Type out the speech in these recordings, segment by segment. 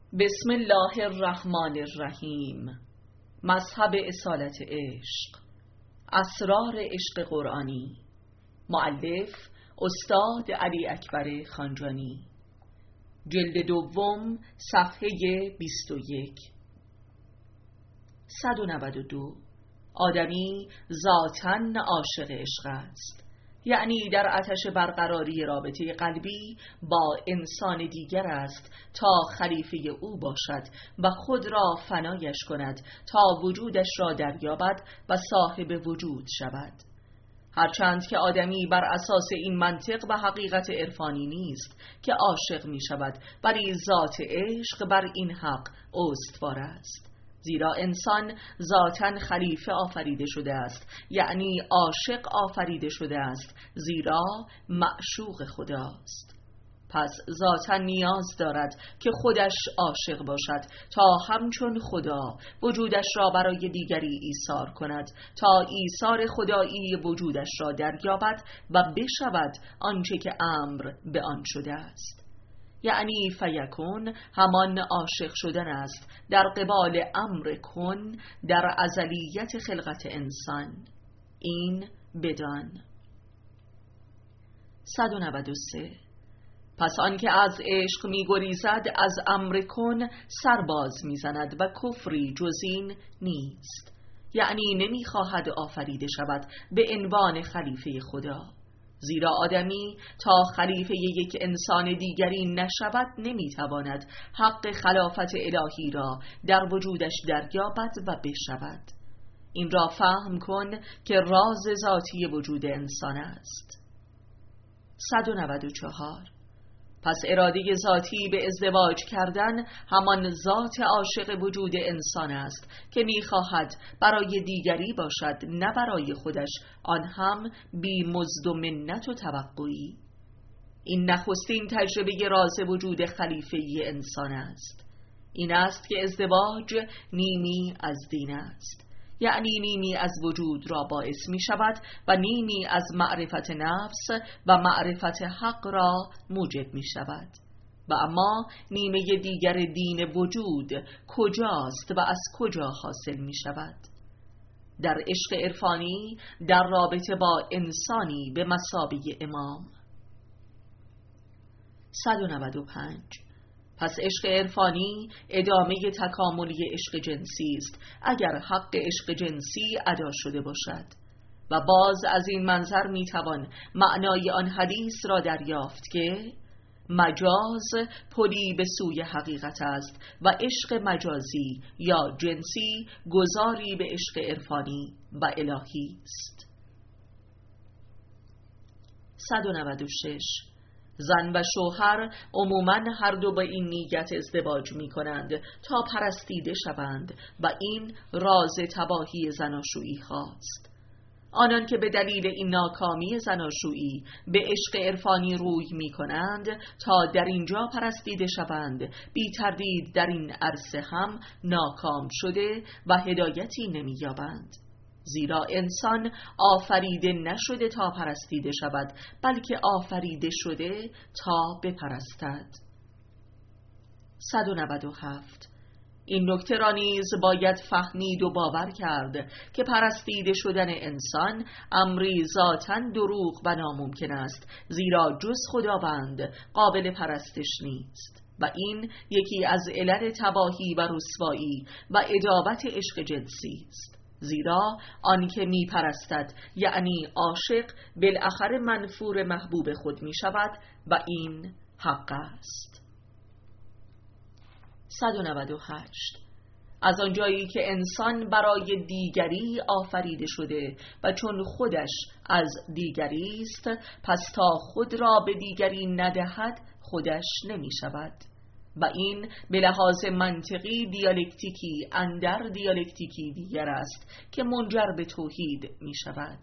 بسم الله الرحمن الرحیم. مذهب اصالت عشق، اسرار عشق قرآنی. مؤلف استاد علی اکبر خانجانی. جلد دوم، صفحه 21. 192. آدمی ذاتاً عاشق عشق است، یعنی در آتش برقراری رابطه قلبی با انسان دیگر است تا خلیفه او باشد و خود را فنایش کند تا وجودش را دریابد و صاحب وجود شود. هرچند که آدمی بر اساس این منطق و حقیقت عرفانی نیست که عاشق می شود، ولی ذات عشق بر این حق استوار است. زیرا انسان ذاتاً خلیفه آفریده شده است، یعنی عاشق آفریده شده است، زیرا معشوق خداست. پس ذاتاً نیاز دارد که خودش عاشق باشد تا همچون خدا وجودش را برای دیگری ایثار کند تا ایثار خدایی وجودش را دریابد و بشود آنچه که امر به آن شده است. یعنی فیکون همان عاشق شدن است در قبال امر کن در ازلیت خلقت انسان. این بدان. 193. پس آنکه از عشق می گریزد از امر کن سرباز می زند و کفری جز این نیست، یعنی نمی خواهد آفریده شود به عنوان خلیفه خدا. زیرا آدمی تا خلیفه یک انسان دیگری نشود نمیتواند حق خلافت الهی را در وجودش دریابد و بشود. این را فهم کن که راز ذاتی وجود انسان است. 194. پس اراده ذاتی به ازدواج کردن همان ذات عاشق وجود انسان است که می‌خواهد برای دیگری باشد، نه برای خودش، آن هم بی مزد و منت و توقعی. این نخستین تجربه راز وجود خلیفه‌ای انسان است. این است که ازدواج نیمی از دین است، یعنی نیمی از وجود را باعث می شود و نیمی از معرفت نفس و معرفت حق را موجب می شود. و اما نیمه دیگر دین وجود کجاست و از کجا حاصل می شود؟ در عشق عرفانی در رابطه با انسانی به مثابه امام. 195. پس عشق عرفانی ادامه تکاملی عشق جنسی است اگر حق عشق جنسی ادا شده باشد. و باز از این منظر میتوان معنای آن حدیث را دریافت که مجاز پلی به سوی حقیقت است و عشق مجازی یا جنسی گذاری به عشق عرفانی و الهی است. 196. زن و شوهر عموماً هر دو با این نیت ازدواج می کنند تا پرستیده شوند و این راز تباهی زناشویی هاست. آنان که به دلیل این ناکامی زناشویی به عشق عرفانی روی می کنند تا در اینجا پرستیده شوند، بی تردید در این عرصه هم ناکام شده و هدایتی نمی یابند. زیرا انسان آفریده نشده تا پرستیده شود، بلکه آفریده شده تا بپرستد. 197. این نکته را نیز باید فهمید و باور کرد که پرستیده شدن انسان امری ذاتاً دروغ و ناممکن است، زیرا جز خداوند قابل پرستش نیست و این یکی از علل تباهی و رسوایی و عداوت عشق جنسی است. زیرا آن که می پرستد یعنی عاشق بالاخره منفور محبوب خود می شود و این حق است. 198. از آنجایی که انسان برای دیگری آفریده شده و چون خودش از دیگری است، پس تا خود را به دیگری ندهد خودش نمی شود و این به لحاظ منطقی دیالکتیکی اندر دیالکتیکی دیگر است که منجر به توحید می شود.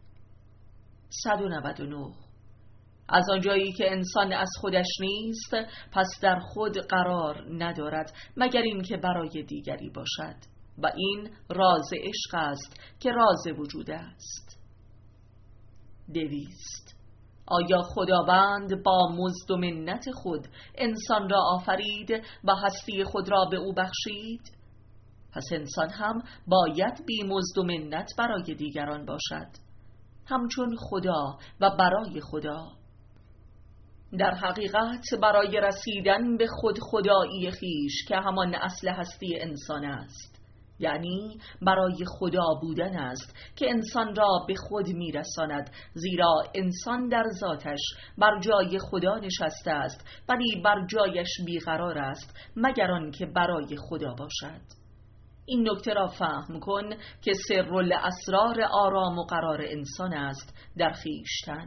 199. از آنجایی که انسان از خودش نیست، پس در خود قرار ندارد مگر اینکه برای دیگری باشد و این راز عشق است که راز وجود است. 200. آیا خداوند با مزد و منت خود انسان را آفرید و هستی خود را به او بخشید؟ پس انسان هم باید بی مزد و منت برای دیگران باشد، همچون خدا و برای خدا. در حقیقت برای رسیدن به خود خدایی خیش که همان اصل هستی انسان است، یعنی برای خدا بودن است که انسان را به خود میرساند، زیرا انسان در ذاتش بر جای خدا نشسته است ولی بر جایش بیقرار است مگر آنکه برای خدا باشد. این نکته را فهم کن که سر الاسرار آرام و قرار انسان است در خویشتن.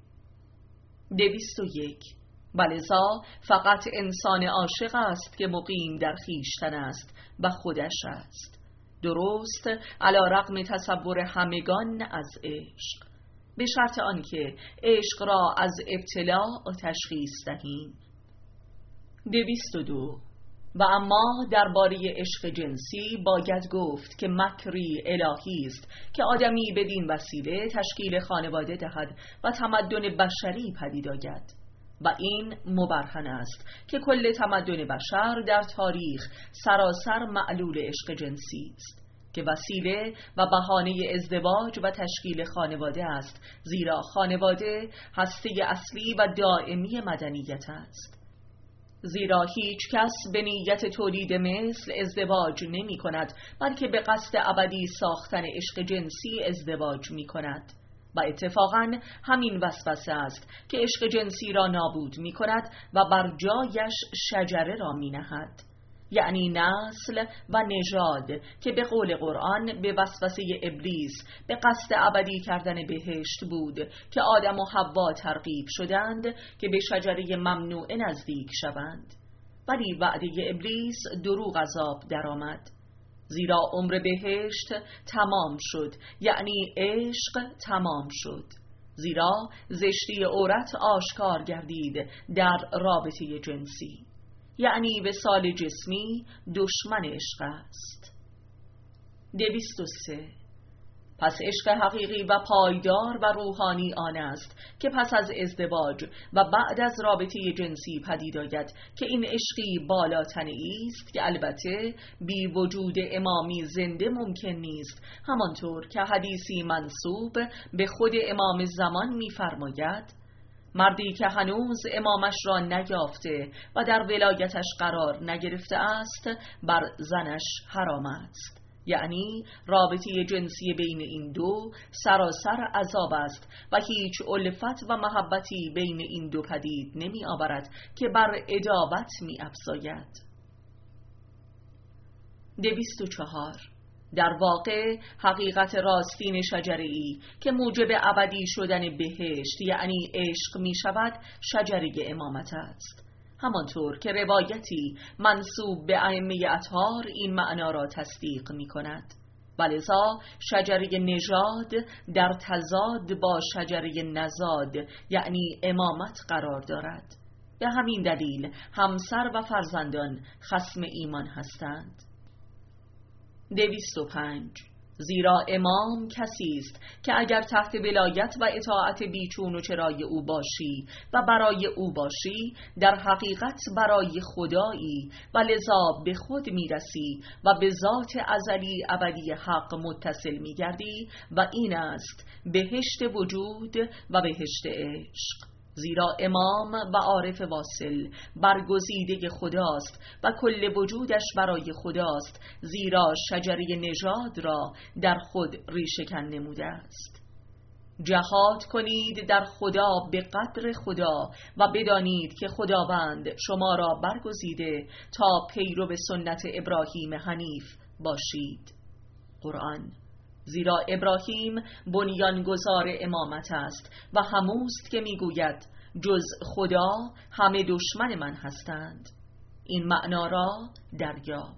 201. ولذا فقط انسان عاشق است که مقیم در خویشتن است و خودش است، درست علی رغم تصور همگان از عشق، به شرط آنکه عشق را از ابتلاع تشخیص دهیم. 202. و اما درباره عشق جنسی باید گفت که مکری الهی است که آدمی بدین وسیله تشکیل خانواده دهد و تمدن بشری پدید آید، و این مبرهن است که کل تمدن بشر در تاریخ سراسر معلول عشق جنسی است که وسیله و بهانه ازدواج و تشکیل خانواده است، زیرا خانواده هسته اصلی و دائمی مدنیت است. زیرا هیچ کس به نیت تولید مثل ازدواج نمی کند، بلکه به قصد ابدی ساختن عشق جنسی ازدواج می کند، و اتفاقاً همین وسوسه است که عشق جنسی را نابود می کند و بر جایش شجره را می نهد، یعنی نسل و نژاد که به قول قرآن به وسوسه ابلیس به قصد ابدی کردن بهشت بود که آدم و حوا ترغیب شدند که به شجره ممنوعه نزدیک شوند، ولی وعده ابلیس دروغ از آب درآمد، زیرا عمر بهشت تمام شد، یعنی عشق تمام شد، زیرا زشتی عورت آشکار گردید در رابطه جنسی، یعنی وصال جسمی دشمن عشق است. 203. پس عشق حقیقی و پایدار و روحانی آن است که پس از ازدواج و بعد از رابطه جنسی پدید آید، که این عشقی بالاتنی است که البته بی وجود امامی زنده ممکن نیست، همانطور که حدیثی منسوب به خود امام زمان می‌فرماید: مردی که هنوز امامش را نیافته و در ولایتش قرار نگرفته است بر زنش حرام است، یعنی رابطه جنسی بین این دو سراسر عذاب است و هیچ الفت و محبتی بین این دو پدید نمی آورد که بر عداوت می افزاید. 204. در واقع حقیقت راستین شجره‌ای که موجب ابدی شدن بهشت یعنی عشق می شود شجره امامت است، همانطور که روایتی منسوب به ائمه اطهار این معنا را تصدیق می کند. ولذا شجره نژاد در تضاد با شجره نزاد یعنی امامت قرار دارد. به همین دلیل همسر و فرزندان خصم ایمان هستند. 205. زیرا امام کسی است که اگر تحت ولایت و اطاعت بیچون و چرای او باشی و برای او باشی، در حقیقت برای خدایی و لذا به خود میرسی و به ذات ازلی ابدی حق متصل میگردی، و این است بهشت وجود و بهشت عشق. زیرا امام و عارف واصل برگزیده خداست و کل وجودش برای خداست، زیرا شجره نژاد را در خود ریشه‌کن نموده است. جهاد کنید در خدا به قدر خدا و بدانید که خداوند شما را برگزیده تا پیرو به سنت ابراهیم حنیف باشید. قرآن. زیرا ابراهیم بنیانگذار امامت است و هموست که میگوید جز خدا همه دشمن من هستند. این معنا را دریاب.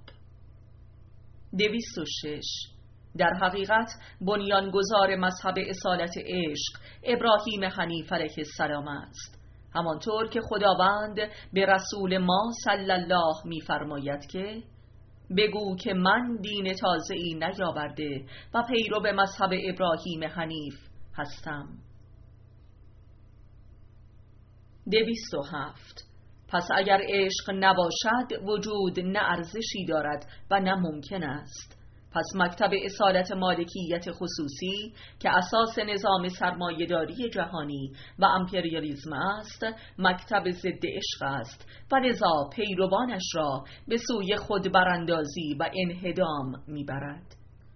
206. در حقیقت بنیانگذار مذهب اصالت عشق ابراهیم حنیف علیه السلام است، همانطور که خداوند به رسول ما صلی الله می‌فرماید که بگو که من دین تازه‌ای نیاورده و پیرو به مذهب ابراهیم حنیف هستم. 207. پس اگر عشق نباشد وجود نه ارزشی دارد و نه ممکن است. پس مکتب اصالت مالکیت خصوصی که اساس نظام سرمایه‌داری جهانی و امپریالیسم است، مکتب ضد عشق است و لذا پیروانش را به سوی خود براندازی و انهدام میبرد.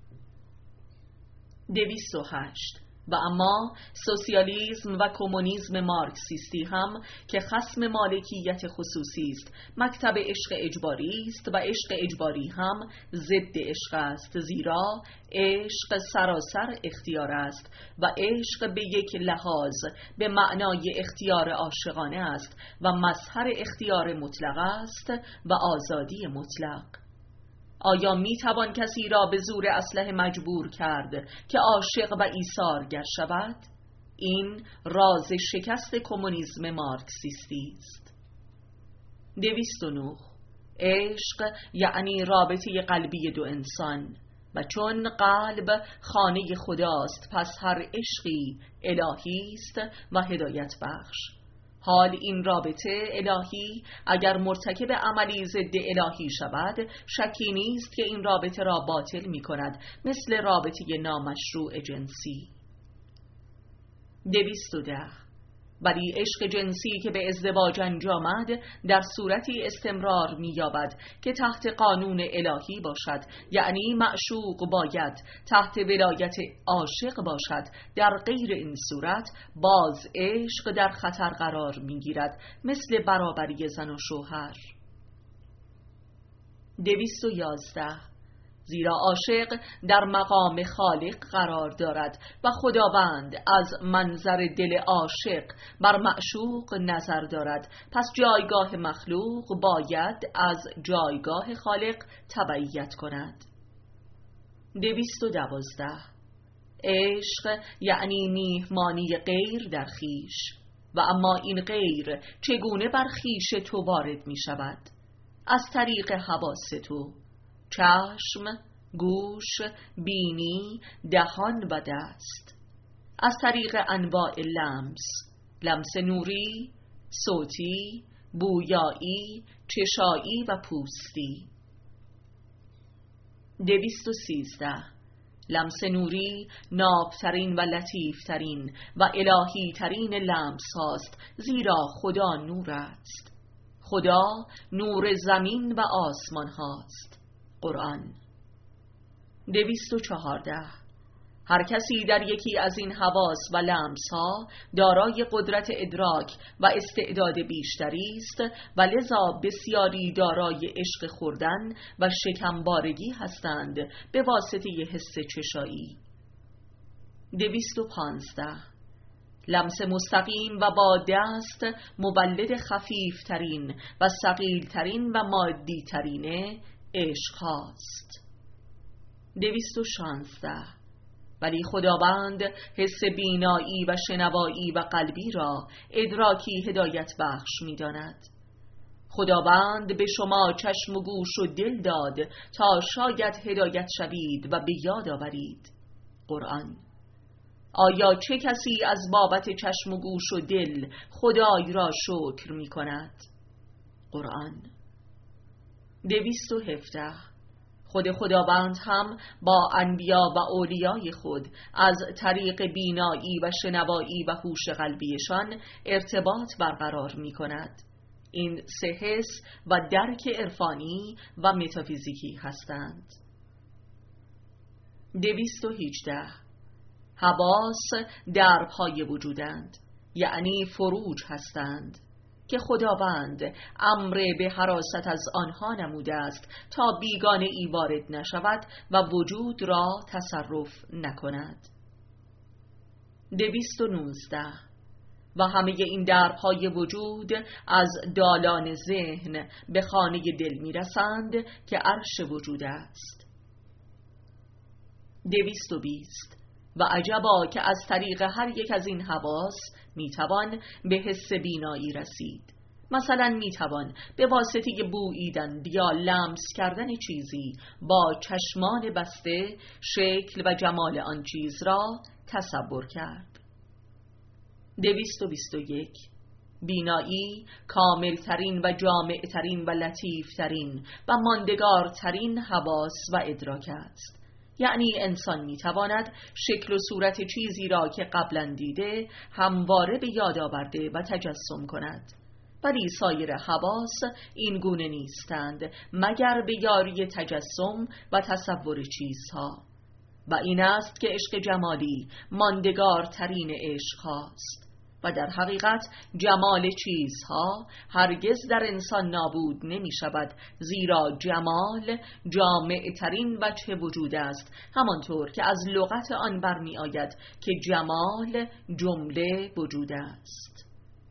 208. و اما سوسیالیسم و کمونیسم مارکسیستی هم که خصم مالکیت خصوصی است، مکتب عشق اجباری است و عشق اجباری هم ضد عشق است، زیرا عشق سراسر اختیار است و عشق به یک لحاظ به معنای اختیار عاشقانه است و مظهر اختیار مطلق است و آزادی مطلق. آیا می توان کسی را به زور اسلحه مجبور کرد که عاشق و ایثارگر شود؟ این راز شکست کمونیسم مارکسیستی است. 209. عشق یعنی رابطه قلبی دو انسان و چون قلب خانه خداست، پس هر عشقی الهی است و هدایت بخش. حال این رابطه الهی اگر مرتکب عملی ضد الهی شود، شکی نیست که این رابطه را باطل می کند، مثل رابطه نامشروع جنسی. 210. ولی عشق جنسی که به ازدواج انجامد در صورتی استمرار می‌یابد که تحت قانون الهی باشد، یعنی معشوق باید تحت ولایت عاشق باشد. در غیر این صورت باز عشق در خطر قرار می‌گیرد، مثل برابری زن و شوهر. 211. زیرا عاشق در مقام خالق قرار دارد و خداوند از منظر دل عاشق بر معشوق نظر دارد، پس جایگاه مخلوق باید از جایگاه خالق تبعیت کند. 212. عشق یعنی میهمانی غیر در خویش، و اما این غیر چگونه بر خویش تو وارد می شود؟ از طریق حواس تو: چشم، گوش، بینی، دهان و دست. از طریق انواع لمس نوری، صوتی، بویایی، چشایی و پوستی. 213. لمس نوری نابترین و لطیفترین و الهی ترین لمس هاست، زیرا خدا نور است. خدا نور زمین و آسمان هاست. قرآن. 214. هر کسی در یکی از این حواس و لمس ها دارای قدرت ادراک و استعداد بیشتری است و لذا بسیاری دارای عشق خوردن و شکمبارگی هستند به واسطه حس چشایی. 215. لمس مستقیم و با دست مولد خفیفترین و ثقیلترین و مادیترین عشق هاست. 216. ولی خداوند حس بینایی و شنوایی و قلبی را ادراکی هدایت بخش می داند. خداوند به شما چشم و گوش و دل داد تا شاید هدایت شوید و به یاد آورید. قرآن. آیا چه کسی از بابت چشم و گوش و دل خدای را شکر می کند؟ قرآن. 217. خود خداوند هم با انبیا و اولیای خود از طریق بینایی و شنوایی و هوش قلبیشان ارتباط برقرار می کند. این سه حس و درک عرفانی و متافیزیکی هستند. 218. حواس درپای وجودند، یعنی فروج هستند که خداوند امر به حراست از آنها نموده است تا بیگانه ای وارد نشود و وجود را تصرف نکند. 219. و همه این درهای وجود از دالان ذهن به خانه دل می رسند که عرش وجود است. 220. و عجبا که از طریق هر یک از این حواس میتوان به حس بینایی رسید. مثلا میتوان به واسطه بوییدن یا لمس کردن چیزی با چشمان بسته شکل و جمال آن چیز را تصور کرد. 221. بینایی کاملترین و جامعترین و لطیفترین و ماندگارترین حواس و ادراک است. یعنی انسان میتواند شکل و صورت چیزی را که قبلا دیده همواره به یاد آورده و تجسم کند، ولی سایر حواس این گونه نیستند مگر به یاری تجسم و تصور چیزها. و این است که عشق جمالی ماندگارترین عشق هاست و در حقیقت جمال چیزها هرگز در انسان نابود نمی شود، زیرا جمال جامعترین وجه وجود است، همانطور که از لغت آن برمی آید که جمال جمله وجود است.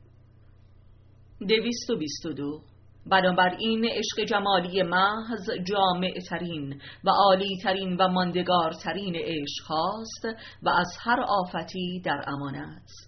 222. بنابراین عشق جمالی محض جامعترین و عالیترین و ماندگارترین عشق هاست و از هر آفتی در امان است.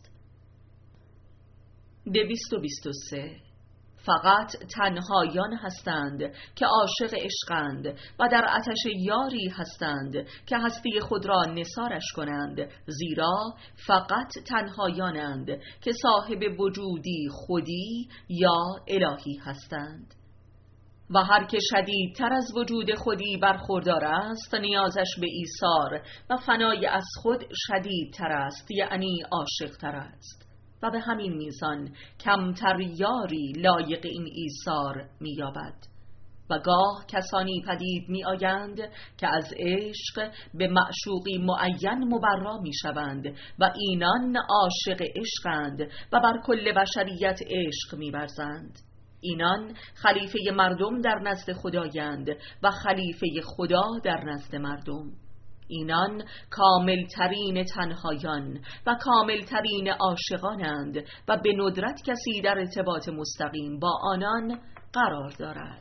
223. فقط تنهایان هستند که عاشق عشقند و در آتش یاری هستند که هستی خود را نثارش کنند، زیرا فقط تنهایانند که صاحب وجودی خودی یا الهی هستند. و هر که شدیدتر از وجود خودی برخوردار است نیازش به ایثار و فنای از خود شدیدتر است، یعنی عاشقتر است، و به همین میزان کمتر یاری لایق این ایثار می‌یابد. و گاه کسانی پدید می‌آیند که از عشق به معشوقی معین مبرا می‌شوند و اینان عاشق عشقند و بر کل بشریت عشق می‌ورزند. اینان خلیفه مردم در نزد خدایند و خلیفه خدا در نزد مردم. اینان کاملترین تنهایان و کاملترین عاشقانند و به ندرت کسی در ارتباط مستقیم با آنان قرار دارد.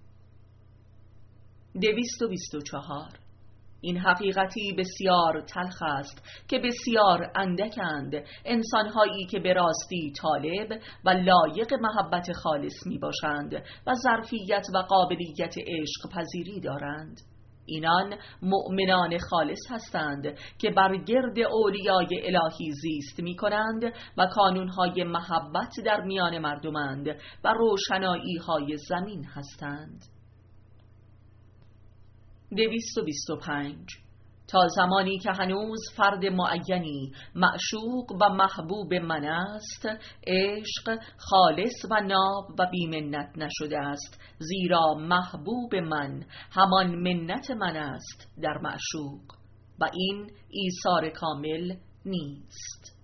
224. این حقیقتی بسیار تلخ است که بسیار اندکند انسانهایی که به راستی طالب و لایق محبت خالص می باشند و ظرفیت و قابلیت عشق پذیری دارند. اینان مؤمنان خالص هستند که بر گرد اولیای الهی زیست می کنند و کانونهای محبت در میان مردمند و روشنایی های زمین هستند. 225. تا زمانی که هنوز فرد معینی معشوق و محبوب من است، عشق خالص و ناب و بیمنت نشده است، زیرا محبوب من همان منت من است در معشوق و این ایثار کامل نیست.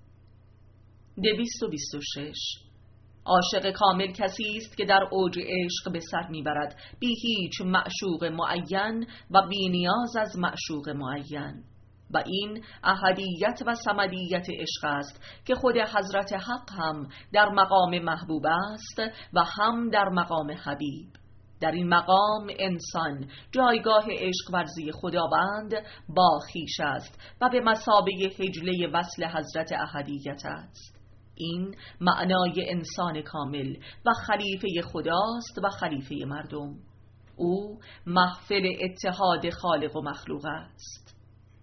226. عاشق کامل کسی است که در اوج عشق به سر میبرد بی هیچ معشوق معین و بی نیاز از معشوق معین، و این احدیت و صمدیت عشق است که خود حضرت حق هم در مقام محبوب است و هم در مقام حبیب. در این مقام انسان جایگاه عشق ورزی خداوند با خویش است و به مثابه حجله وصل حضرت احدیت است. این معنای انسان کامل و خلیفه خداست و خلیفه مردم. او محفل اتحاد خالق و مخلوق است.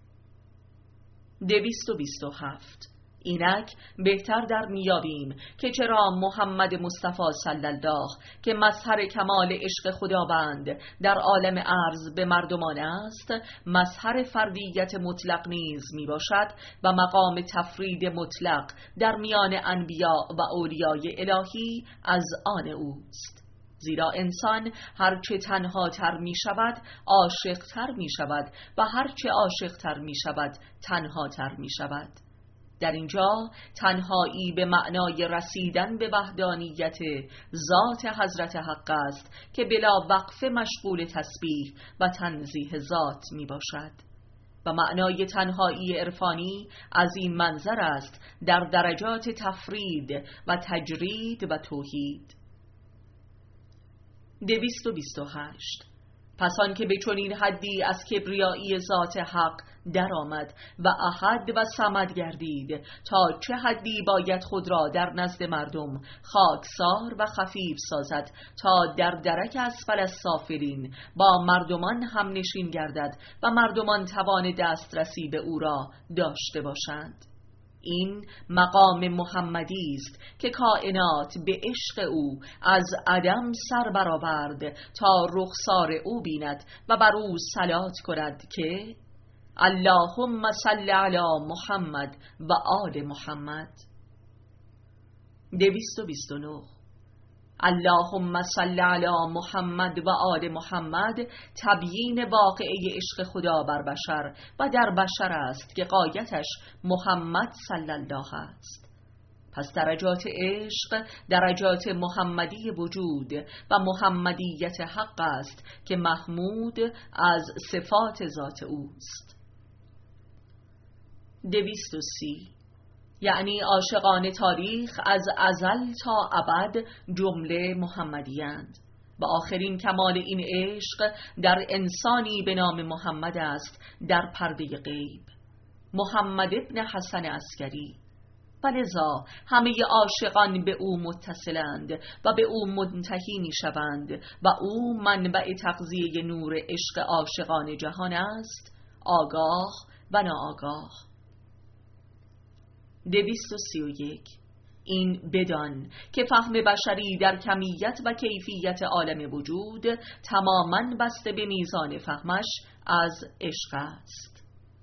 227. اینک بهتر در میابیم که چرا محمد مصطفی صلی الله که مظهر کمال عشق خداوند در عالم ارض به مردمان است، مظهر فردیت مطلق نیز می باشد و مقام تفرید مطلق در میان انبیاء و اولیای الهی از آن اوست. زیرا انسان هرچه تنها تر می شود عاشق تر می شود و هرچه عاشق تر می شود تنها تر می شود. در اینجا تنهایی به معنای رسیدن به وحدانیت ذات حضرت حق است که بلا وقفه مشغول تسبیح و تنزیه ذات می باشد، و معنای تنهایی عرفانی از این منظر است در درجات تفرید و تجرید و توحید. 228. پس آن که به چنین حدی از کبریایی ذات حق در آمد و احد و صمد گردید، تا چه حدی باید خود را در نزد مردم خاکسار و خفیف سازد تا در درک اسفل السافلین با مردمان هم نشین گردد و مردمان توان دسترسی به او را داشته باشند. این مقام محمدی است که کائنات به عشق او از عدم سر برآورد تا رخسار او بیند و بر او صلات کند که اللهم صل علی محمد و آل محمد. 229. اللهم صل علی محمد و آل محمد تبیین واقعه عشق خدا بر بشر و در بشر است که غایتش محمد صلی الله است. پس درجات عشق درجات محمدی وجود و محمدیت حق است که محمود از صفات ذات اوست. 230. یعنی عاشقان تاریخ از ازل تا ابد جمله محمدی‌اند و آخرین کمال این عشق در انسانی به نام محمد است در پرده غیب، محمد ابن حسن عسکری، و لذا همه عاشقان به او متصلند و به او منتهی می شوند و او منبع تغذیه نور عشق عاشقان جهان است، آگاه و ناآگاه. 231. این بدان که فهم بشری در کمیت و کیفیت عالم وجود تماماً بسته به میزان فهمش از عشق است.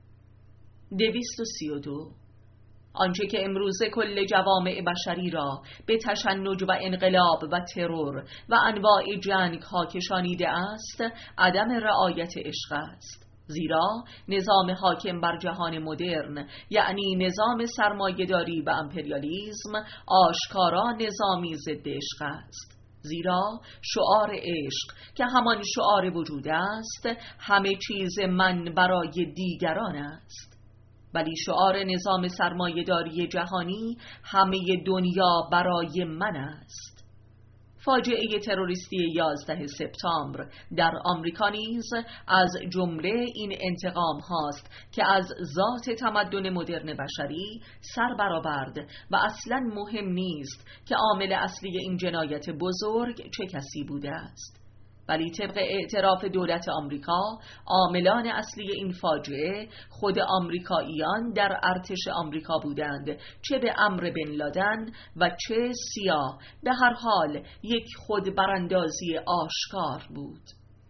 232. آنچه که امروزه کل جوامع بشری را به تشنج و انقلاب و ترور و انواع جنگ ها کشانیده است، عدم رعایت عشق است. زیرا نظام حاکم بر جهان مدرن، یعنی نظام سرمایه‌داری و امپریالیسم، آشکارا نظامی ضد عشق است. زیرا شعار عشق که همان شعار وجود است، همه چیز من برای دیگران است، ولی شعار نظام سرمایه‌داری جهانی همه دنیا برای من است. فاجعه تروریستی 11 سپتامبر در آمریکا نیز از جمله این انتقام هاست که از ذات تمدن مدرن بشری سر برآورد و اصلاً مهم نیست که عامل اصلی این جنایت بزرگ چه کسی بوده است. ولی طبق اعتراف دولت آمریکا، عاملان اصلی این فاجعه خود آمریکاییان در ارتش آمریکا بودند، چه به امر بن لادن و چه سیا، به هر حال یک خود براندازی آشکار بود.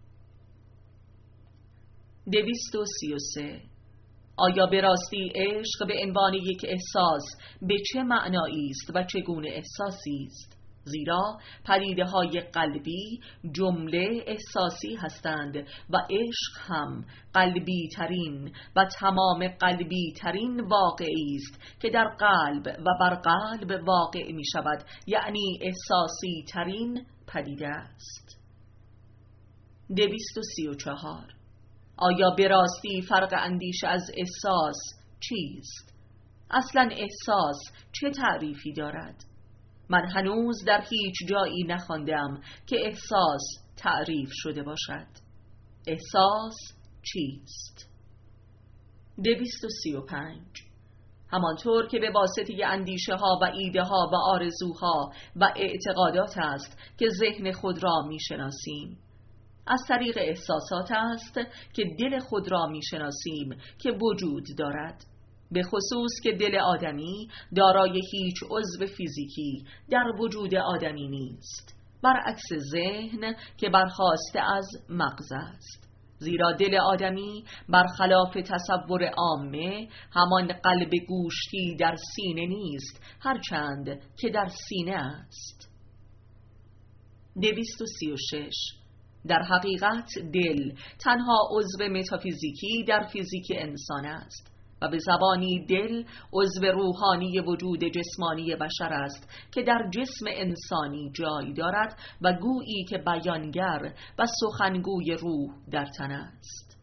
233. آیا به راستی عشق به عنوان یک احساس به چه معنایی است و چگونه احساسی است؟ زیرا پدیده‌های قلبی جمله احساسی هستند و عشق هم قلبی ترین و تمام قلبی ترین واقعی است که در قلب و بر قلب واقع می شود، یعنی احساسی ترین پدیده است. 234. آیا به راستی فرق اندیشه از احساس چیست؟ اصلا احساس چه تعریفی دارد؟ من هنوز در هیچ جایی نخواندم که احساس تعریف شده باشد. احساس چیست؟ 235. همانطور که به واسطه اندیشه ها و ایده ها و آرزوها و اعتقادات است که ذهن خود را می شناسیم، از طریق احساسات است که دل خود را می شناسیم که وجود دارد، به خصوص که دل آدمی دارای هیچ عضو فیزیکی در وجود آدمی نیست، برعکس ذهن که برخاسته از مغز است. زیرا دل آدمی برخلاف تصور عامه همان قلب گوشتی در سینه نیست، هرچند که در سینه است. 236. در حقیقت دل تنها عضو متافیزیکی در فیزیک انسان است و به زبانی دل عضو روحانی وجود جسمانی بشر است که در جسم انسانی جای دارد و گویی که بیانگر و سخنگوی روح در تن است.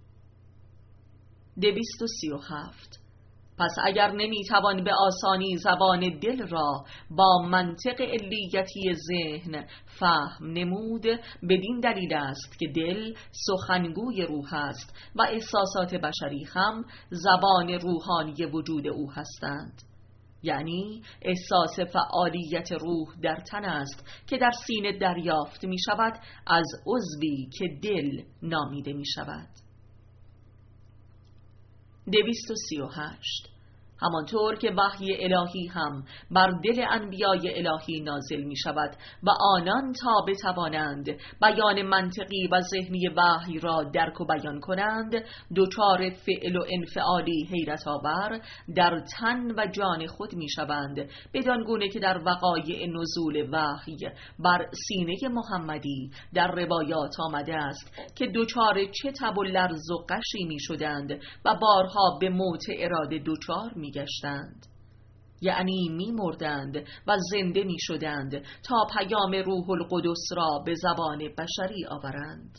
237. پس اگر نمیتوان به آسانی زبان دل را با منطق علیتی ذهن فهم نمود، بدین دلیل است که دل سخنگوی روح است و احساسات بشری هم زبان روحانی وجود او هستند. یعنی احساس فعالیت روح در تن است که در سینه دریافت می شود از عضوی که دل نامیده می شود. 238. همانطور که وحی الهی هم بر دل انبیای الهی نازل می شود و آنان تا بتوانند بیان منطقی و ذهنی وحی را درک و بیان کنند، دچار فعل و انفعالی حیرت آور در تن و جان خود می شوند، بدان گونه که در وقایع نزول وحی بر سینه محمدی در روایات آمده است که دچار چه تب و لرز و غشی می شدند و بارها به موت اراده دچار می گشتند، یعنی می مردند و زنده می شدند تا پیام روح القدس را به زبان بشری آورند.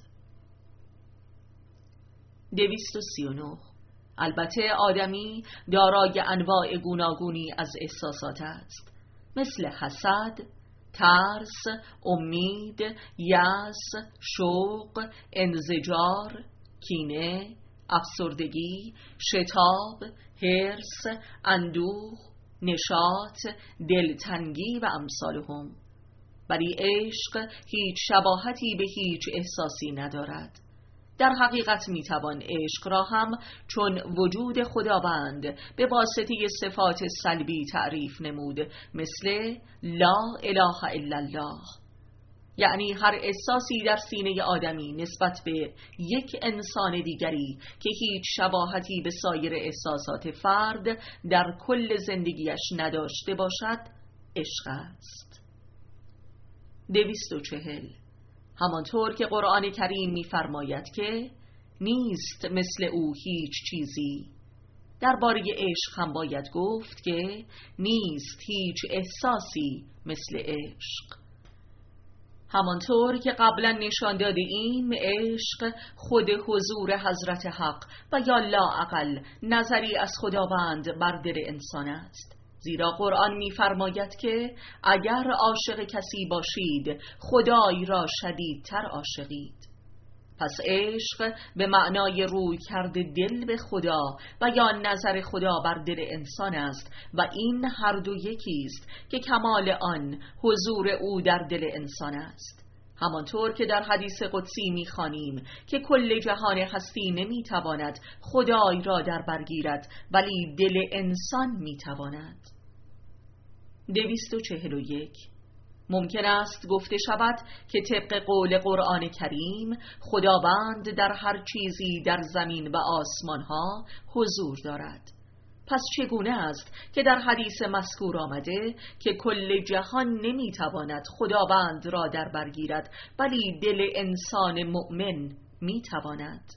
239. البته آدمی دارای انواع گوناگونی از احساسات است، مثل حسد، ترس، امید، یأس، شوق، انزجار، کینه، افسردگی، شتاب، حرص، اندوه، نشاط، دلتنگی و امثالهم. ولی عشق هیچ شباهتی به هیچ احساسی ندارد. در حقیقت میتوان عشق را هم چون وجود خداوند به واسطه صفات سلبی تعریف نمود، مثل لا اله الا الله. یعنی هر احساسی در سینه آدمی نسبت به یک انسان دیگری که هیچ شباهتی به سایر احساسات فرد در کل زندگیش نداشته باشد، عشق است. 240. همانطور که قرآن کریم می‌فرماید که نیست مثل او هیچ چیزی، درباره عشق هم باید گفت که نیست هیچ احساسی مثل عشق. همانطور که قبلا نشان داده ایم، عشق خود حضور حضرت حق و یا لااقل نظری از خداوند بر دل انسان است، زیرا قرآن می‌فرماید که اگر عاشق کسی باشید خدای را شدیدتر عاشقید. پس عشق به معنای روی کرده دل به خدا و یا نظر خدا بر دل انسان است و این هر دو یکی است که کمال آن حضور او در دل انسان است. همانطور که در حدیث قدسی می‌خوانیم که کل جهان هستی نمی‌تواند خدای را در برگیرد، ولی دل انسان می‌تواند. 241. ممکن است گفته شود که طبق قول قرآن کریم خداوند در هر چیزی در زمین و آسمان ها حضور دارد. پس چگونه است که در حدیث مذکور آمده که کل جهان نمیتواند خداوند را در برگیرد، ولی دل انسان مؤمن میتواند؟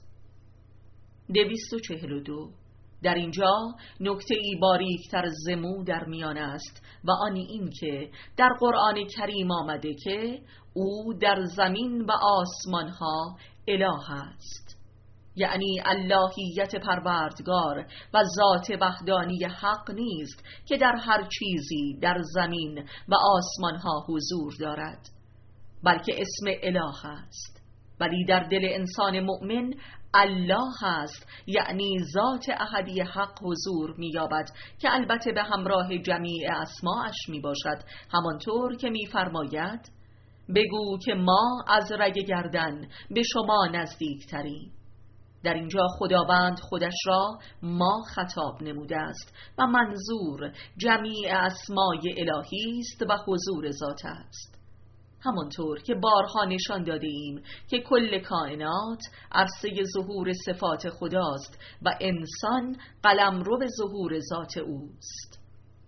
242. در اینجا نکته‌ای باریک‌تر از مو در میان است و آن این که در قرآن کریم آمده که او در زمین و آسمان‌ها اله است، یعنی اللهیت پروردگار و ذات وحدانی حق نیست که در هر چیزی در زمین و آسمان‌ها حضور دارد، بلکه اسم اله است. ولی در دل انسان مؤمن الله هست، یعنی ذات احدی حق حضور می‌یابد که البته به همراه جمیع اسماءش میباشد، همانطور که می‌فرماید بگو که ما از رگ گردن به شما نزدیکتریم. در اینجا خداوند خودش را ما خطاب نموده است و منظور جمیع اسمای الهی است و حضور ذات است. همانطور که بارها نشان داده ایم که کل کائنات عرصه ظهور صفات خداست و انسان قلمرو ظهور ذات اوست.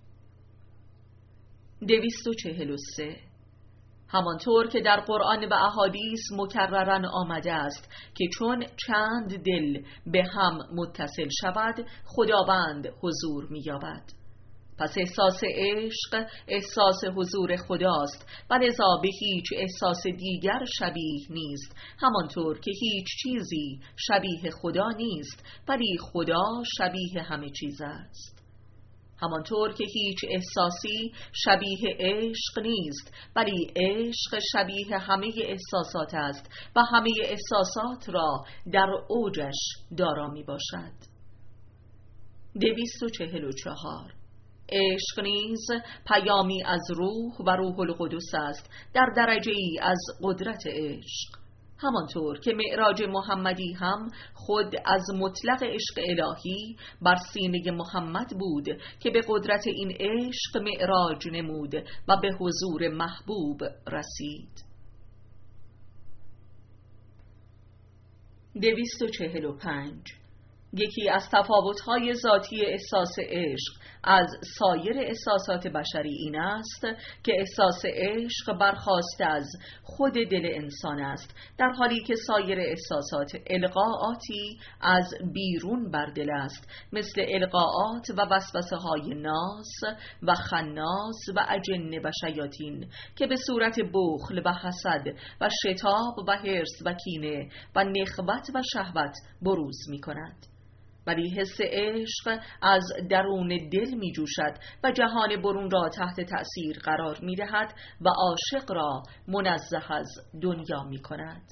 243. همانطور که در قرآن و احادیث مکرراً آمده است که چون چند دل به هم متصل شود خداوند حضور می‌یابد. پس احساس عشق احساس حضور خداست و لذا به هیچ احساس دیگر شبیه نیست، همانطور که هیچ چیزی شبیه خدا نیست، ولی خدا شبیه همه چیز است. همانطور که هیچ احساسی شبیه عشق نیست، ولی عشق شبیه همه احساسات است و همه احساسات را در اوجش دارا می باشد. 244. عشق نیز پیامی از روح و روح القدس است در درجه ای از قدرت عشق. همانطور که معراج محمدی هم خود از مطلق عشق الهی بر سینه محمد بود که به قدرت این عشق معراج نمود و به حضور محبوب رسید. 245. یکی از تفاوت‌های ذاتی احساس عشق از سایر احساسات بشری این است که احساس عشق برخاسته از خود دل انسان است، در حالی که سایر احساسات القاءاتی از بیرون بر دل است، مثل القاءات و وسوسه‌های ناس و خناس و اجنه و شیاطین که به صورت بخل و حسد و شتاب و حرص و کینه و نخوت و شهوت بروز می‌کند. ولی حس عشق از درون دل می جوشد و جهان برون را تحت تأثیر قرار می دهد و عاشق را منزه از دنیا می کند.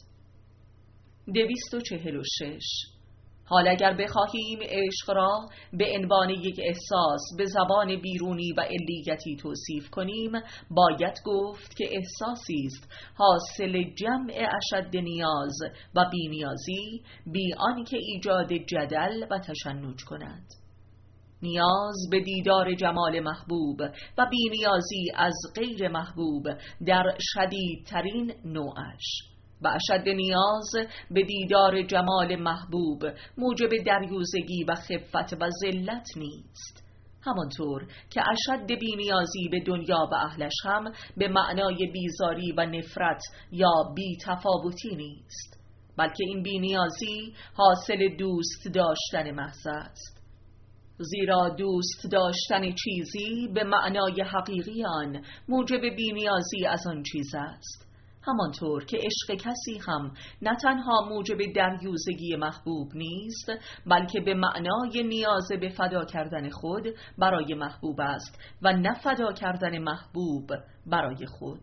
246. حال اگر بخواهیم عشق را به عنوان یک احساس به زبان بیرونی و علیتی توصیف کنیم، باید گفت که احساسی است حاصل جمع اشد نیاز و بی‌نیازی، بی آنکه ایجاد جدل و تشنج کند. نیاز به دیدار جمال محبوب و بی‌نیازی از غیر محبوب در شدیدترین نوعش، و اشد نیاز به دیدار جمال محبوب موجب دریوزگی و خفت و ذلت نیست، همانطور که اشد بی‌نیازی به دنیا و اهلش هم به معنای بیزاری و نفرت یا بی‌تفاوتی نیست، بلکه این بی‌نیازی حاصل دوست داشتن محض است. زیرا دوست داشتن چیزی به معنای حقیقی آن موجب بی‌نیازی از آن چیز است، همانطور که عشق کسی هم نه تنها موجب دریوزگی محبوب نیست، بلکه به معنای نیاز به فدا کردن خود برای محبوب است و نه فدا کردن محبوب برای خود.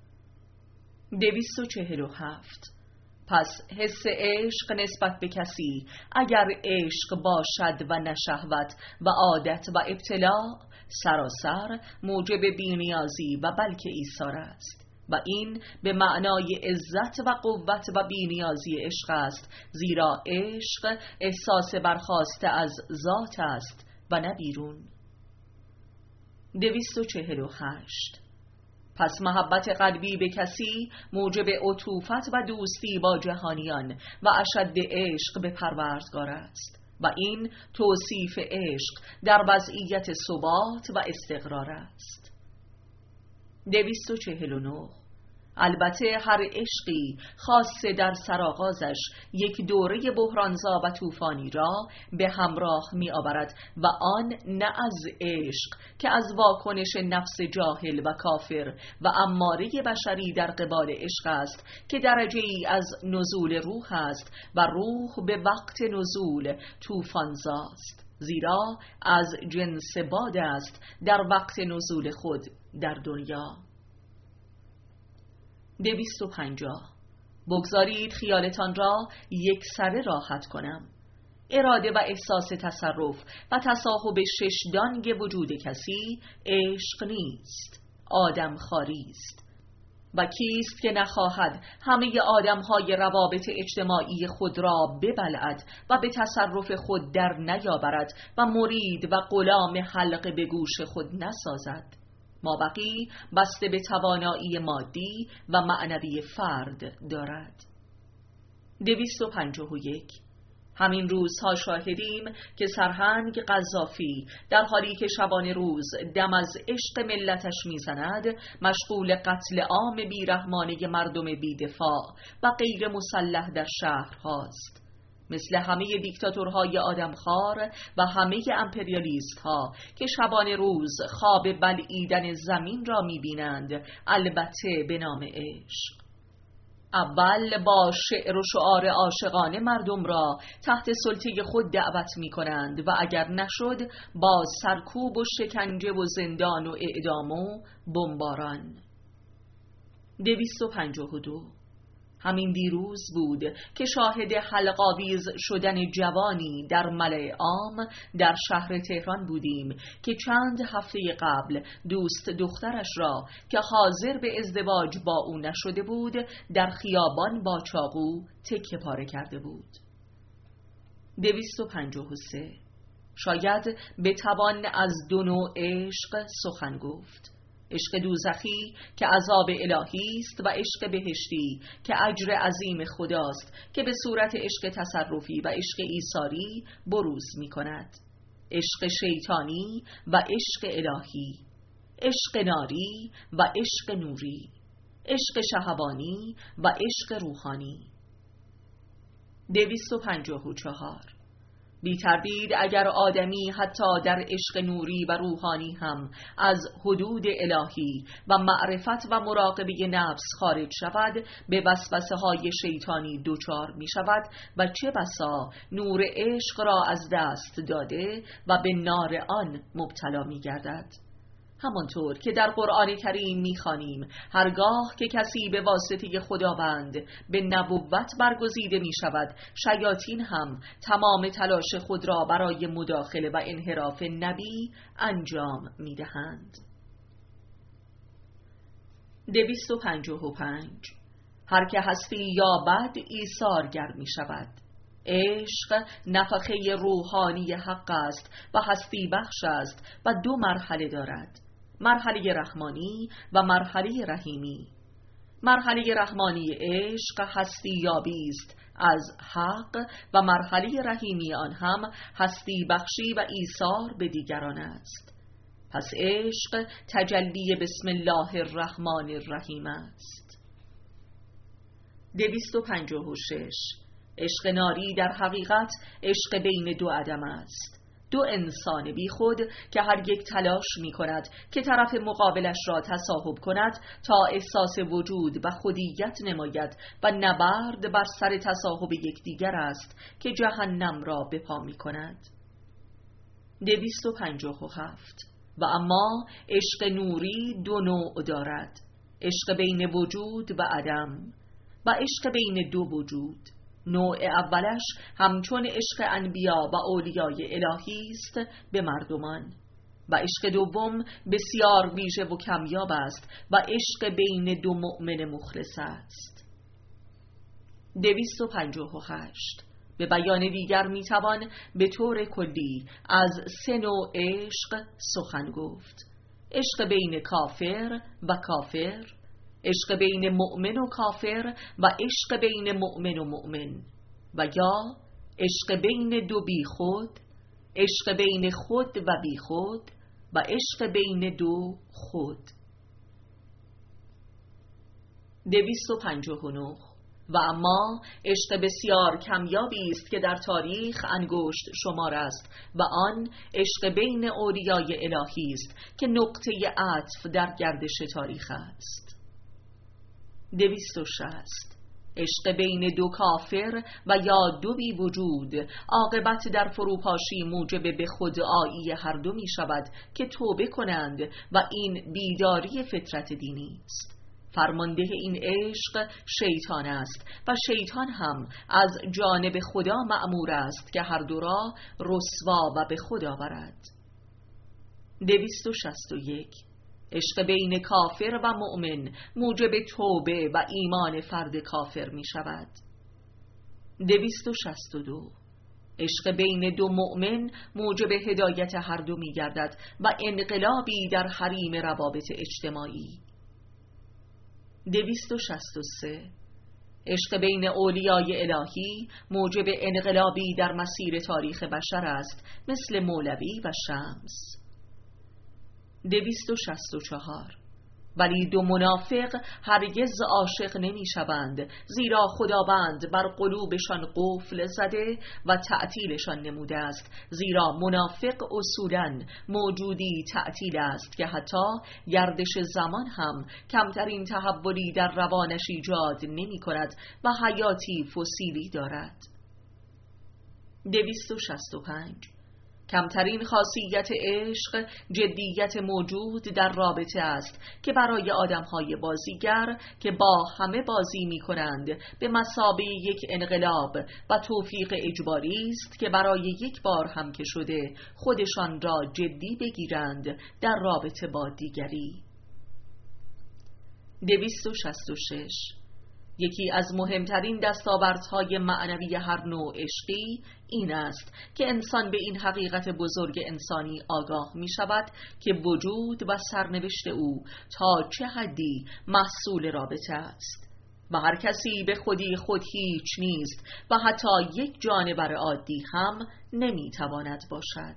247. پس حس عشق نسبت به کسی اگر عشق باشد و نه شهوت و عادت و ابتلاع، سراسر موجب بی‌نیازی و بلکه ایثار است، و این به معنای عزت و قوت و بی‌نیازی عشق است، زیرا عشق احساس برخاسته از ذات است و نه بیرون. 248. پس محبت قلبی به کسی موجب عطوفت و دوستی با جهانیان و اشد عشق به پروردگار است، و این توصیف عشق در وضعیت ثبات و استقرار است. 249. البته هر عشقی خاصه در سرآغازش یک دوره بحرانزا و طوفانی را به همراه می آورد، و آن نه از عشق که از واکنش نفس جاهل و کافر و اماره بشری در قبال عشق است که درجه ای از نزول روح است و روح به وقت نزول طوفانزاست، زیرا از جنس باد است در وقت نزول خود در دنیا. 250. بگذارید خیالتان را یک سره راحت کنم. اراده و احساس تصرف و تصاحب ششدانگ وجود کسی عشق نیست، آدم خاری است. و کیست که نخواهد همه آدم‌های روابط اجتماعی خود را ببلعد و به تصرف خود در نیاورد و مرید و غلام حلقه به گوش خود نسازد؟ مابقی بسته به توانایی مادی و معنوی فرد دارد. 251. همین روزها شاهدیم که سرهنگ قذافی در حالی که شبانه روز دم از عشق ملتش میزند، مشغول قتل عام بیرحمانه مردم بیدفاع و غیر مسلح در شهرهاست. مثل همه دیکتاتورهای آدمخوار و همه امپریالیست ها که شبانه روز خواب بلعیدن زمین را میبینند، البته به نام عشق. اول با شعر و شعار عاشقانه مردم را تحت سلطه خود دعوت می کنند و اگر نشد با سرکوب و شکنجه و زندان و اعدام و بمباران. 252. همین دیروز بود که شاهد حلق‌آویز شدن جوانی در ملأ عام در شهر تهران بودیم که چند هفته قبل دوست دخترش را که حاضر به ازدواج با او نشده بود در خیابان با چاقو تکه پاره کرده بود. 253. شاید بتوان از دو نوع عشق سخن گفت: عشق دوزخی که عذاب الهی است و عشق بهشتی که اجر عظیم خداست که به صورت عشق تصرفی و عشق ایثاری بروز می کند. عشق شیطانی و عشق الهی، عشق ناری و عشق نوری، عشق شهوانی و عشق روحانی. 254. بی تردید اگر آدمی حتی در عشق نوری و روحانی هم از حدود الهی و معرفت و مراقبه نفس خارج شود، به وسوسه های شیطانی دچار می شود و چه بسا نور عشق را از دست داده و به نار آن مبتلا می گردد. همانطور که در قرآن کریم می‌خوانیم هرگاه که کسی به واسطه خداوند به نبوت برگزیده می شود، شیاطین هم تمام تلاش خود را برای مداخله و انحراف نبی انجام می دهند. 255. هر که هستی یا بد ایثارگر می شود. عشق نفخه روحانی حق است و هستی بخش است و دو مرحله دارد: مرحله رحمانی و مرحله رحیمی. مرحله رحمانی عشق هستی یابی است از حق و مرحله رحیمی آن هم هستی بخشی و ایثار به دیگران است. پس عشق تجلی بسم الله الرحمن الرحیم است. 256. عشق ناری در حقیقت عشق بین دو عدم است: دو انسان بی خود که هر یک تلاش می کند که طرف مقابلش را تصاحب کند تا احساس وجود و خودیت نماید و نبرد بر سر تصاحب یکدیگر است که جهنم را به پا می کند. 257. و اما عشق نوری دو نوع دارد: عشق بین وجود و عدم و عشق بین دو وجود. نوع اولش همچون عشق انبیا و اولیای الهی است به مردمان و عشق دوم بسیار ویژه و کمیاب است و عشق بین دو مؤمن مخلص است. 258. به بیان دیگر میتوان به طور کلی از سه نوع عشق سخن گفت: عشق بین کافر و کافر، عشق بین مؤمن و کافر و عشق بین مؤمن و مؤمن، و یا عشق بین دو بی خود، عشق بین خود و بی خود و عشق بین دو خود. 259. و اما عشق بسیار کمیابی است که در تاریخ انگشت شمار است و آن عشق بین اولیای الهی است که نقطه عطف در گردش تاریخ است. 260. عشق بین دو کافر و یا دو بی وجود عاقبت در فروپاشی موجب به خودآیی هر دو می شود که توبه کنند و این بیداری فطرت دینی است. فرمانده این عشق شیطان است و شیطان هم از جانب خدا مأمور است که هر دو را رسوا و به خدا برد. 261. عشق بین کافر و مؤمن موجب توبه و ایمان فرد کافر می شود. 262. عشق بین دو مؤمن موجب هدایت هر دو می گردد و انقلابی در حریم روابط اجتماعی. 263. عشق بین اولیای الهی موجب انقلابی در مسیر تاریخ بشر است، مثل مولوی و شمس. 264. ولی دو منافق هرگز عاشق نمی شوند، زیرا خداوند بر قلوبشان قفل زده و تعطیلشان نموده است، زیرا منافق اصولاً موجودی تعطیل است که حتی گردش زمان هم کمترین تحولی در روانش ایجاد نمی کند و حیاتی فسیلی دارد. 265. کمترین خاصیت عشق جدیت موجود در رابطه است که برای آدمهای بازیگر که با همه بازی می کنند به مثابه یک انقلاب و توفیق اجباری است که برای یک بار هم که شده خودشان را جدی بگیرند در رابطه با دیگری. 266. یکی از مهمترین دستاوردهای معنوی هر نوع عشقی این است که انسان به این حقیقت بزرگ انسانی آگاه می شود که وجود و سرنوشت او تا چه حدی محصول رابطه است و هر کسی به خودی خود هیچ نیست و حتی یک جانور عادی هم نمی تواند باشد.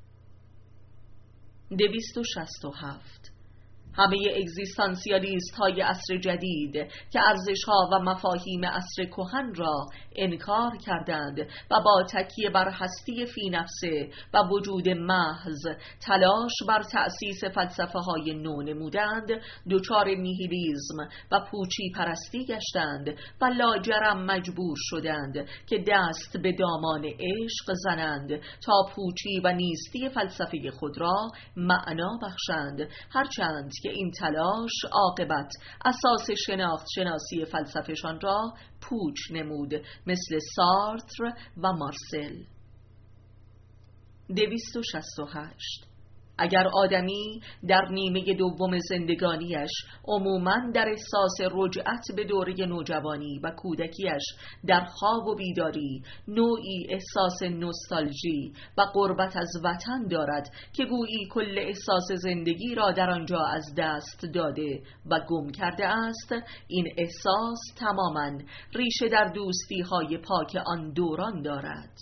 267. همه اگزیستانسیالیست های عصر جدید که ارزش ها و مفاهیم عصر کهن را انکار کردند و با تکیه بر هستی فی نفسه و وجود محض تلاش بر تأسیس فلسفه های نو نمودند، دچار نیهیلیسم و پوچی پرستی گشتند و لاجرم مجبور شدند که دست به دامان عشق زنند تا پوچی و نیستی فلسفه خود را معنا بخشند، هرچند که این تلاش عاقبت اساس شناسی فلسفه‌شان را پوچ نمود، مثل سارتر و مارسل. 268. اگر آدمی در نیمه دوم زندگانیش عموماً در احساس رجعت به دوره نوجوانی و کودکیش در خواب و بیداری نوعی احساس نوستالژی و غربت از وطن دارد که گویی کل احساس زندگی را در آنجا از دست داده و گم کرده است، این احساس تماماً ریشه در دوستی‌های پاک آن دوران دارد.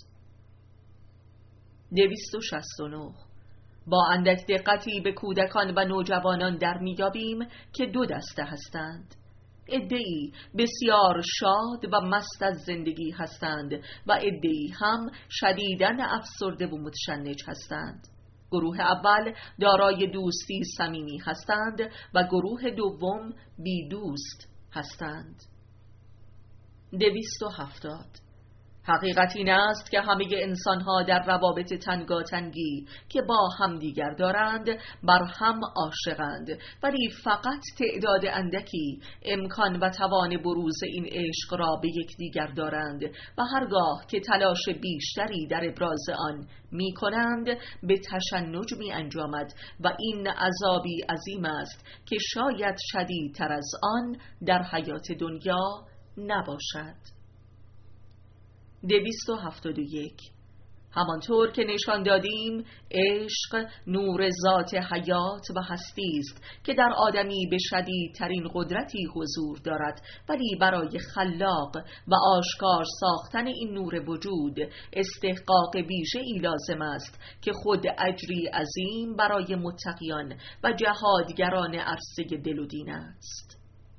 269. با اندک دقتی به کودکان و نوجوانان در میابیم که دو دسته هستند. عده‌ای بسیار شاد و مست از زندگی هستند و عده‌ای هم شدیداً افسرده و متشنج هستند. گروه اول دارای دوستی صمیمی هستند و گروه دوم بی دوست هستند. 270. حقیقت این است که همه انسان‌ها در روابط تنگاتنگی که با همدیگر دارند بر هم عاشقند، ولی فقط تعداد اندکی امکان و توان بروز این عشق را به یکدیگر دارند و هرگاه که تلاش بیشتری در ابراز آن می کنند به تشنج می انجامد و این عذابی عظیم است که شاید شدیدتر از آن در حیات دنیا نباشد. 271. همانطور که نشان دادیم، عشق نور ذات حیات و هستی است که در آدمی به شدیدترین قدرتی حضور دارد، ولی برای خلاق و آشکار ساختن این نور وجود استحقاق ویژه‌ای لازم است که خود اجری عظیم برای متقیان و جهادگران عرصه دل و دین است.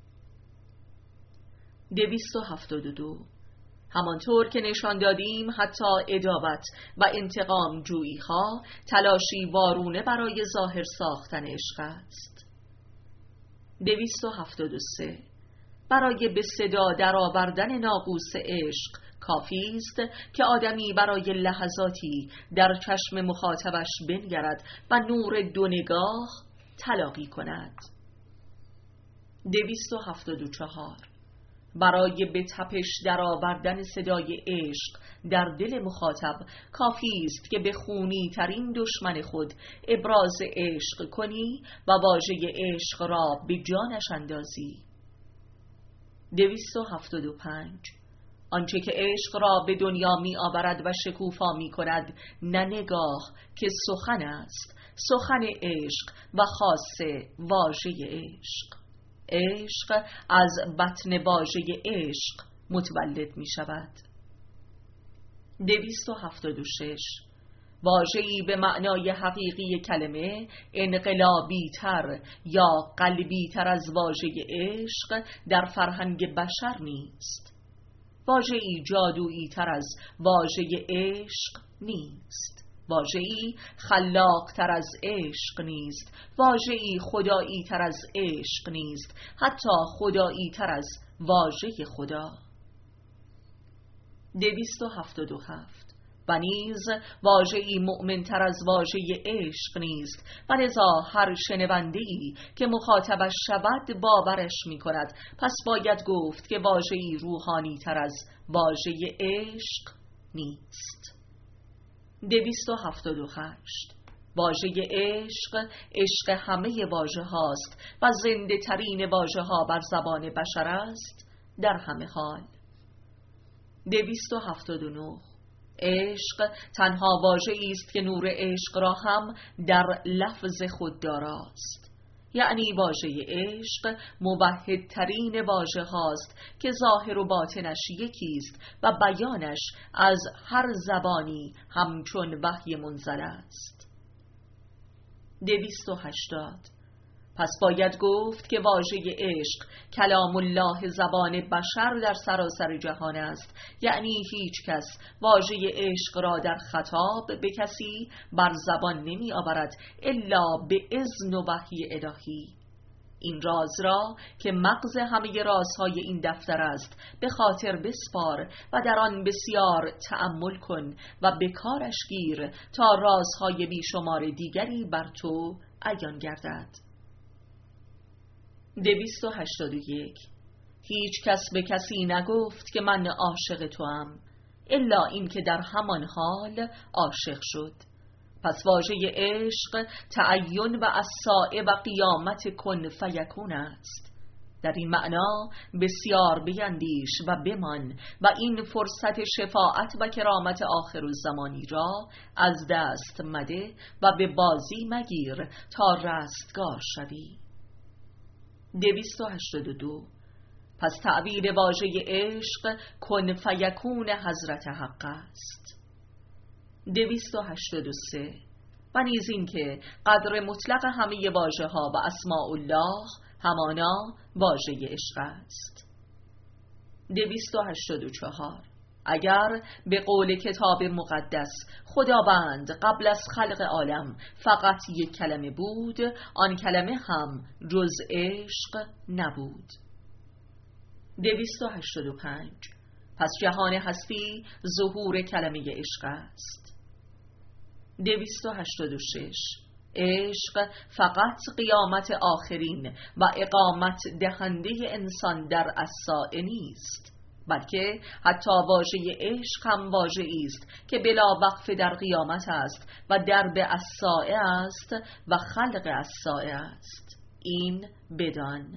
272. همانطور که نشان دادیم، حتی عداوت و انتقام جویی ها تلاشی وارونه برای ظاهر ساختن عشق است. 273. برای به صدا درآوردن ناقوس عشق کافی است که آدمی برای لحظاتی در چشم مخاطبش بنگرد و نور دو نگاه تلاقی کند. 274. برای به تپش درآوردن صدای عشق در دل مخاطب کافی است که به خونی ترین دشمن خود ابراز عشق کنی و واژه عشق را به جانش اندازی. 275. آنچه که عشق را به دنیا می آورد و شکوفا می کند نه نگاه که سخن است، سخن عشق و خاصه واژه عشق. عشق از بطن واژه عشق متولد می شود. 276. واژه‌ای به معنای حقیقی کلمه انقلابی تر یا قلبی تر از واژه عشق در فرهنگ بشر نیست. واژه‌ای جادویی تر از واژه عشق نیست. واژه‌ای خلاق تر از عشق نیست. واژه‌ای خدایی تر از عشق نیست، حتی خدایی تر از واژه خدا. 277. و نیز واژه‌ای مؤمن‌تر از واژه عشق نیست و لذا هر شنونده‌ای که مخاطبش شود باورش می‌کند. پس باید گفت که واژه‌ای روحانی‌تر از واژه عشق نیست. 278. واژه عشق، عشق همه واژه هاست و زنده ترین واژه ها بر زبان بشر است در همه حال. 279. عشق تنها واژه‌ای است که نور عشق را هم در لفظ خود داراست. یعنی واژه عشق موحدترین واژه هاست که ظاهر و باطنش یکی است و بیانش از هر زبانی همچون وحی منزل است. 280. پس باید گفت که واژه عشق کلام الله زبان بشر در سراسر جهان است. یعنی هیچ کس واژه عشق را در خطاب به کسی بر زبان نمی آورد الا به اذن و وحی الهی. این راز را که مغز همه رازهای این دفتر است به خاطر بسپار و در آن بسیار تأمل کن و به کارش گیر تا رازهای بیشمار دیگری بر تو عیان گردد. 281. هیچ کس به کسی نگفت که من عاشق توام الا این که در همان حال عاشق شد. پس واژه عشق تعین و الساعه و قیامت کن فیکون است. در این معنا بسیار بیندیش و بمان و این فرصت شفاعت و کرامت آخرالزمانی را از دست مده و به بازی مگیر تا رستگار شوی. 282. پس تعبیر واژه عشق کن فیکون حضرت حق است. 283. و نیز این که قدر مطلق همه واژه ها و اسماء الله همانا واژه عشق است. 284. اگر به قول کتاب مقدس خداوند قبل از خلق عالم فقط یک کلمه بود، آن کلمه هم جز عشق نبود. 285. پس جهان هستی ظهور کلمه عشق است. 286. عشق فقط قیامت آخرین و اقامت دهنده انسان در الساعه نیست، بلکه حتی واژه عشق هم واژه‌ای است که بلا وقف در قیامت است و درب الساعه است و خلق الساعه است. این بدان.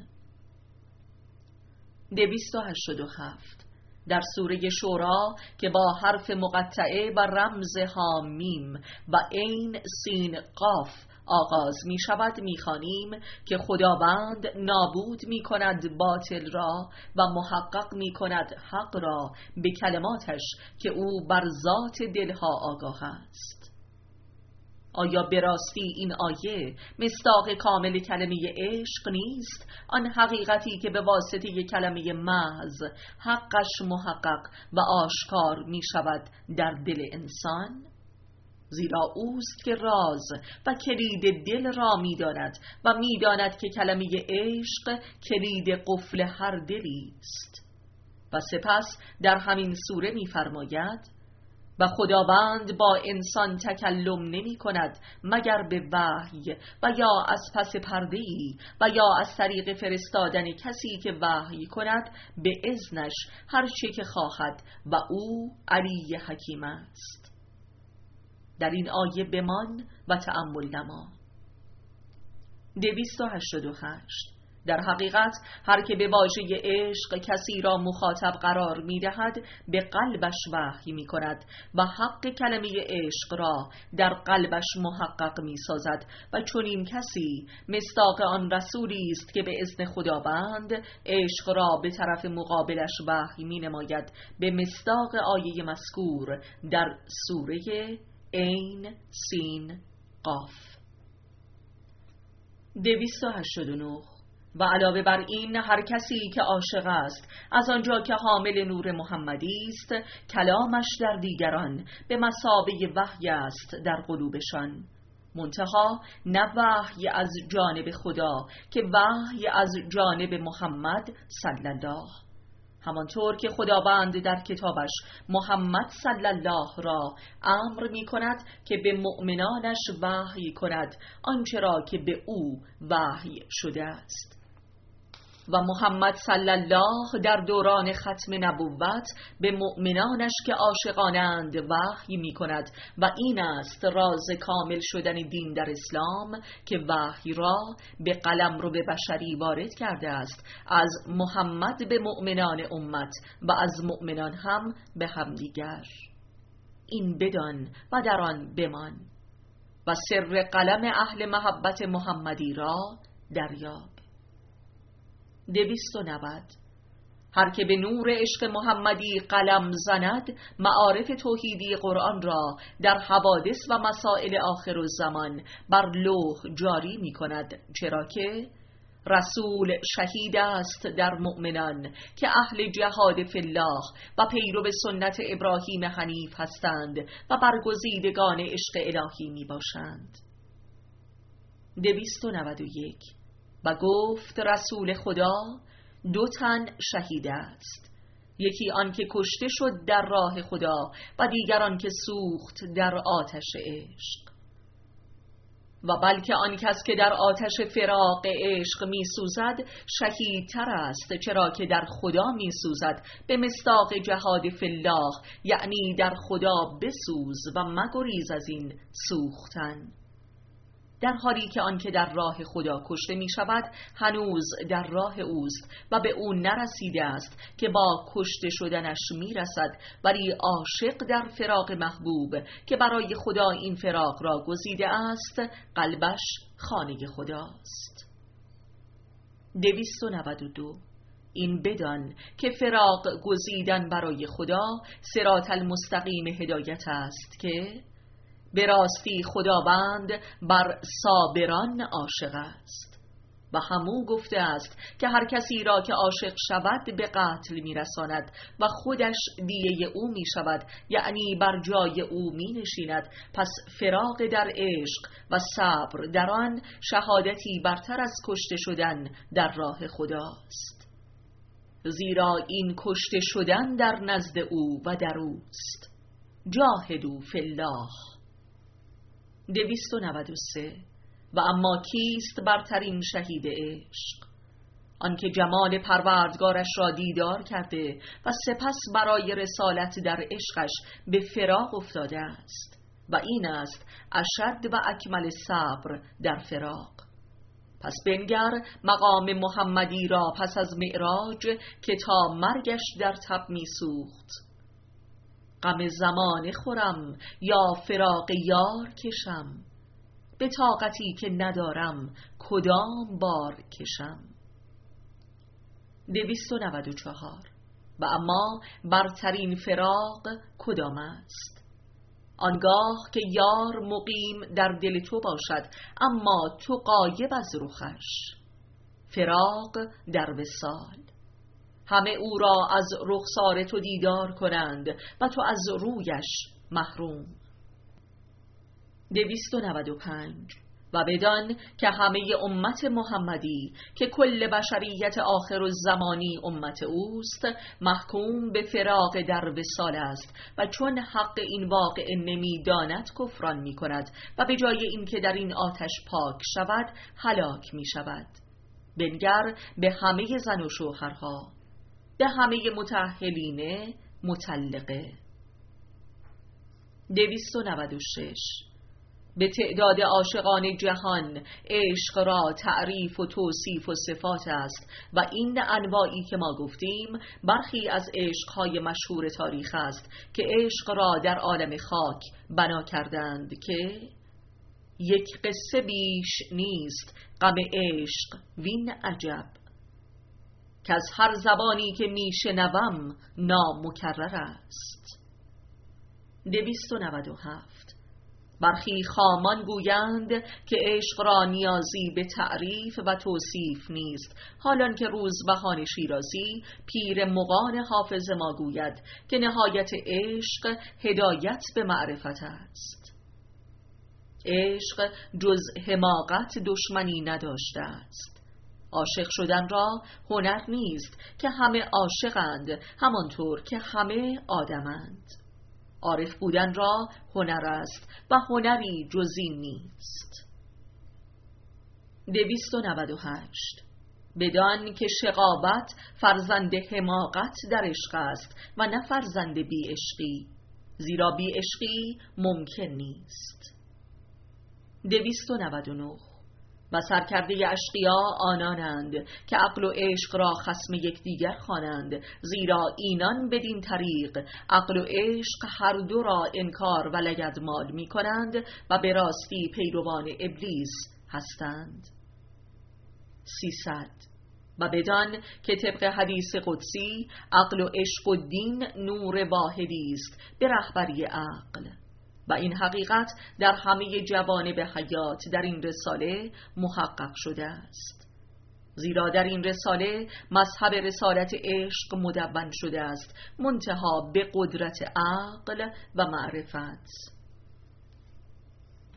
287. در سوره شورا که با حرف مقطعه و رمز حامیم و عین سین قاف آغاز می شود می خوانیم که خداوند نابود می کند باطل را و محقق می کند حق را به کلماتش که او بر ذات دلها آگاه است. آیا به راستی این آیه مصداق کامل کلمه عشق نیست؟ آن حقیقتی که به واسطه کلمه محض حقش محقق و آشکار می شود در دل انسان؟ زیرا اوست که راز و کلید دل را می داند و می داند که کلمه عشق کلید قفل هر دلی است. و سپس در همین سوره می فرماید و خداوند با انسان تکلم نمی کند مگر به وحی و یا از پس پرده‌ای و یا از طریق فرستادن کسی که وحی کند به اذنش هر چه که خواهد و او علی حکیم است. در این آیه بمان و تأمل نما. 288. در حقیقت هر که به واژه عشق کسی را مخاطب قرار می دهد به قلبش وحی می کند و حق کلمه عشق را در قلبش محقق می سازد و چون این کسی مصداق آن رسولی است که به اذن خداوند عشق را به طرف مقابلش وحی می نماید به مصداق آیه مذکور در سوره عین سین قاف. 289. و علاوه بر این هر کسی که عاشق است از آنجا که حامل نور محمدی است کلامش در دیگران به مثابه وحی است در قلوبشان، منتها نه وحی از جانب خدا که وحی از جانب محمد صلی الله. همانطور که خداوند در کتابش محمد صلی الله را امر می کند که به مؤمنانش وحی کند آنچه را که به او وحی شده است. و محمد صلی الله در دوران ختم نبوت به مؤمنانش که عاشقانند وحی می کند و این است راز کامل شدن دین در اسلام که وحی را به قلمرو بشری وارد کرده است، از محمد به مؤمنان امت و از مؤمنان هم به همدیگر. این بدان و در آن بمان و سر قلم اهل محبت محمدی را دریاب. 290. هر که به نور عشق محمدی قلم زند، معارف توحیدی قرآن را در حوادث و مسائل آخر الزمان بر لوح جاری می کند، چرا که رسول شهید است در مؤمنان که اهل جهاد فی الله و پیرو سنت ابراهیم حنیف هستند و برگزیدگان عشق الهی می باشند. 291. و گفت رسول خدا 2 تن شهید است، یکی آن که کشته شد در راه خدا و دیگر آن که سوخت در آتش عشق. و بلکه آن کس که در آتش فراق عشق می سوزد شهیدتر است، چرا که در خدا می سوزد به مصداق جهاد فی الله، یعنی در خدا بسوز و مگریز از این سوختن. در حالی که آن که در راه خدا کشته می شود هنوز در راه اوست و به او نرسیده است که با کشته شدنش می رسد، ولی عاشق در فراق محبوب که برای خدا این فراق را گزیده است، قلبش خانه خداست. 292. این بدان که فراق گزیدن برای خدا صراط المستقیم هدایت است که به راستی خداوند بر صابران عاشق است و همو گفته است که هر کسی را که عاشق شود به قتل می رساند و خودش دیه او می شود، یعنی بر جای او می نشیند. پس فراق در عشق و صبر در آن شهادتی برتر از کشته شدن در راه خداست، زیرا این کشته شدن در نزد او و در اوست. جاهدوا فی الله. 293. و اما کیست برترین شهید عشق؟ آنکه جمال پروردگارش را دیدار کرده و سپس برای رسالت در عشقش به فراق افتاده است و این است اشد و اکمل صبر در فراق. پس بنگر مقام محمدی را پس از معراج که تا مرگش در تب می سوخت. غم زمان خورم یا فراق یار کشم، به طاقتی که ندارم کدام بار کشم. 294. و اما برترین فراق کدام است؟ آنگاه که یار مقیم در دل تو باشد اما تو غایب از رخش. فراق در وصال، همه او را از رخسار تو دیدار کنند و تو از رویش محروم. 295. و بدان که همه امت محمدی که کل بشریت آخر الزمانی امت اوست، محکوم به فراق در وصال است و چون حق این واقع نمی داند کفران می کند و به جای این که در این آتش پاک شود هلاک می شود. بنگر به همه زن و شوهرها، به همه متأهلین مطلقه. 296. به تعداد عاشقان جهان عشق را تعریف و توصیف و صفات است و این انواعی که ما گفتیم برخی از عشقهای مشهور تاریخ است که عشق را در عالم خاک بنا کردند که یک قصه بیش نیست غم عشق وین عجب، که از هر زبانی که میشنوم نامکرر است. 297. برخی خامان گویند که عشق را نیازی به تعریف و توصیف نیست، حالان که روزبهان شیرازی پیر مغان حافظ ما گوید که نهایت عشق هدایت به معرفت است. عشق جز حماقت دشمنی نداشته است. عاشق شدن را هنر نیست که همه عاشقند همانطور که همه آدمند. عارف بودن را هنر است و هنری جز این نیست. 298. بدان که شقاوت فرزند حماقت در عشق است و نه فرزند بی عشقی، زیرا بی عشقی ممکن نیست. 299. و سرکرده اشقیا آنانند که عقل و عشق را خصم یکدیگر خوانند، زیرا اینان بدین طریق عقل و عشق هر دو را انکار و لگدمال می کنند و به راستی پیروان ابلیس هستند. 300. و بدان که طبق حدیث قدسی عقل و عشق و دین نور واحدی است به رهبری عقل، و این حقیقت در همه جوانب حیات در این رساله محقق شده است، زیرا در این رساله مذهب رسالت عشق مدون شده است، منتها به قدرت عقل و معرفت.